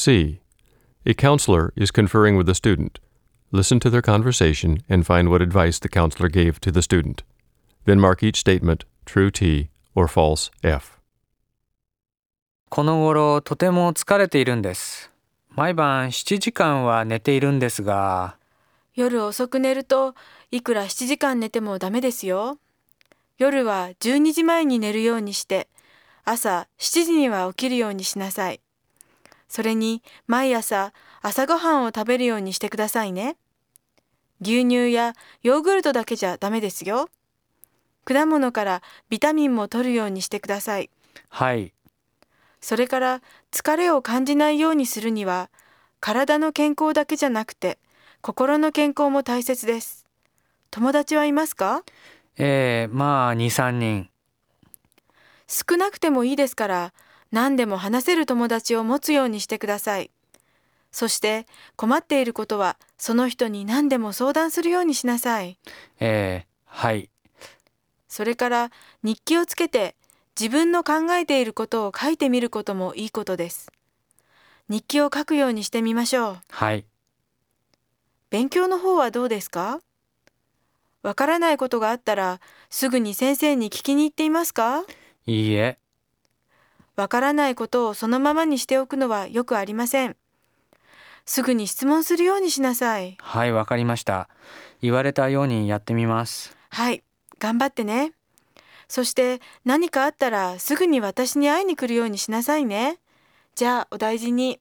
C. A counselor is conferring with a student. Listen to their conversation and find what advice the counselor gave to the student. Then mark each statement true T or false F. この頃とても疲れているんです。毎晩7時間は寝ているんですが。 夜遅く寝るといくら7時間寝てもダメですよ。夜は12時前に寝るようにして朝7時には起きるようにしなさい。それに毎朝朝ごはんを食べるようにしてくださいね。牛乳やヨーグルトだけじゃダメですよ。果物からビタミンも取るようにしてください。 はい。 それから疲れを感じないようにするには体の健康だけじゃなくて心の健康も大切です。友達はいますか？ まあ2、3人。 少なくてもいいですから何でも話せる友達を持つようにしてください。そして困っていることはその人に何でも相談するようにしなさい。 はい。 それから日記をつけて自分の考えていることを書いてみることもいいことです。日記を書くようにしてみましょう。 はい。 勉強の方はどうですか？わからないことがあったらすぐに先生に聞きに行っていますか？ いいえ。 わからないことをそのままにしておくのはよくありません。すぐに質問するようにしなさい。 はい、わかりました。言われたようにやってみます。 はい、頑張ってね。そして何かあったらすぐに私に会いに来るようにしなさいね。じゃあお大事に。